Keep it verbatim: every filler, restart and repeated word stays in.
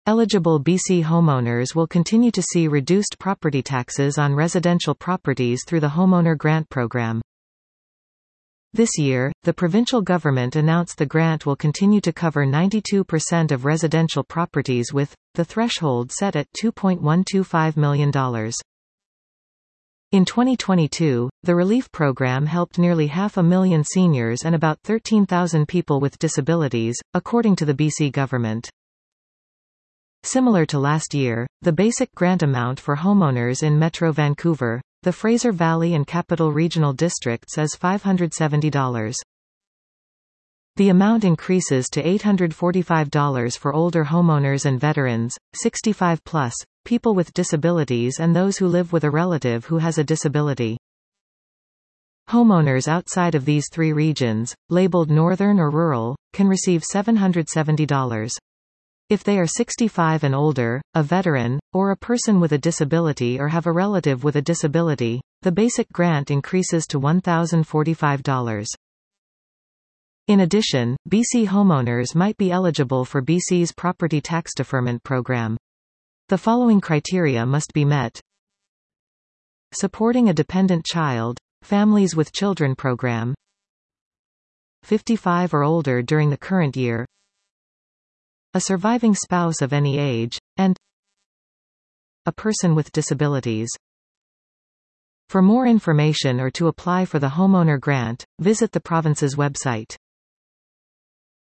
Eligible B C homeowners will continue to see reduced property taxes on residential properties through the Homeowner Grant Program. This year, the provincial government announced the grant will continue to cover ninety-two percent of residential properties with the threshold set at two point one two five million dollars. In twenty twenty-two, the relief program helped nearly half a million seniors and about thirteen thousand people with disabilities, according to the B C government. Similar to last year, the basic grant amount for homeowners in Metro Vancouver, the Fraser Valley and Capital Regional Districts is five hundred seventy dollars. The amount increases to eight hundred forty-five dollars for older homeowners and veterans, sixty-five plus, people with disabilities and those who live with a relative who has a disability. Homeowners outside of these three regions, labeled northern or rural, can receive seven hundred seventy dollars. If they are sixty-five and older, a veteran, or a person with a disability or have a relative with a disability, the basic grant increases to one thousand forty-five dollars. In addition, B C homeowners might be eligible for B C's Property Tax Deferment Program. The following criteria must be met. Supporting a dependent child, Families with Children Program, fifty-five or older during the current year, a surviving spouse of any age, and a person with disabilities. For more information or to apply for the homeowner grant, visit the province's website.